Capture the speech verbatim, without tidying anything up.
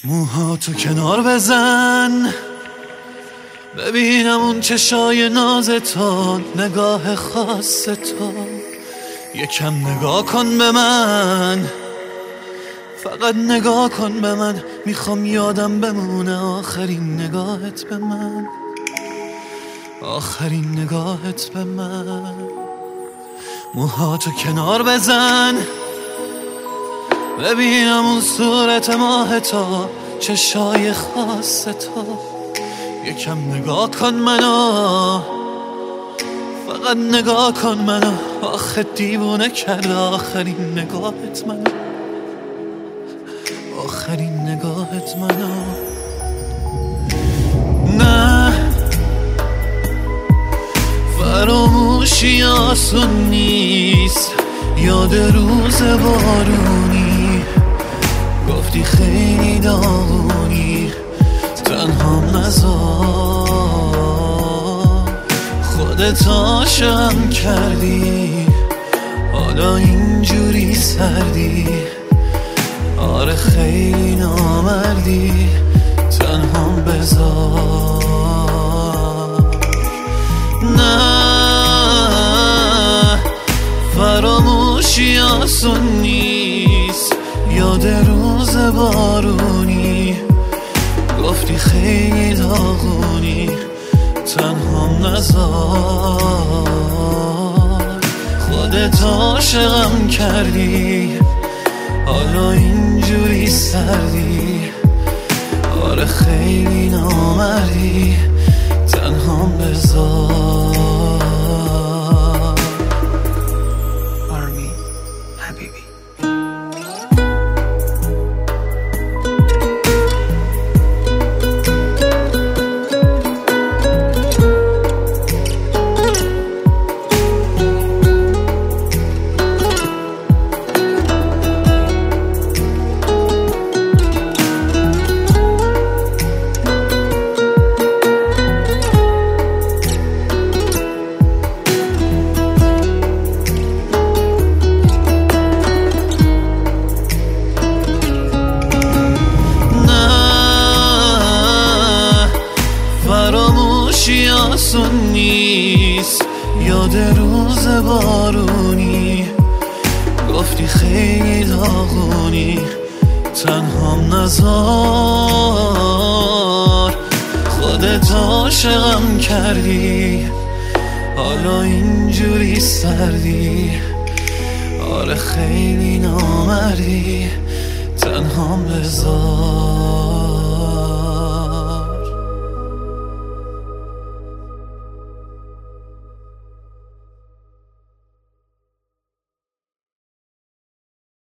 موهاتو کنار بزن، ببینم اون چشای ناز تو، نگاه خاص تو. یکم نگاه کن به من، فقط نگاه کن به من. میخوام یادم بمونه آخرین نگاهت به من، آخرین نگاهت به من. موهاتو کنار بزن، ببینم اون صورت ماه تو، چشای خاص تو. یکم نگاه کن منو، فقط نگاه کن منو. آخه دیوونه کرده آخرین نگاهت منو، آخرین نگاهت منو. نه فراموشی آسون نیست، یاد روز بارونی گفتی خیلی داغونی. تنها نذار خودت عاشقم کردی، حالا اینجوری سردی. آره خیلی نامردی، تنها بذار. نه فراموشی آسون نیست، یاد روز بارونی گفتی خیلی داغونی. تنها نذار خودت عاشقم کردی، حالا اینجوری سردی. آره خیلی نامردی، تنها بذار. آرمی حبیبی. فراموشی آسون نیست، یاد روز بارونی گفتی خیلی داغونی. تنها نذار خودت عاشقم کردی، حالا اینجوری سردی. آره خیلی نامردی، تنها بذار.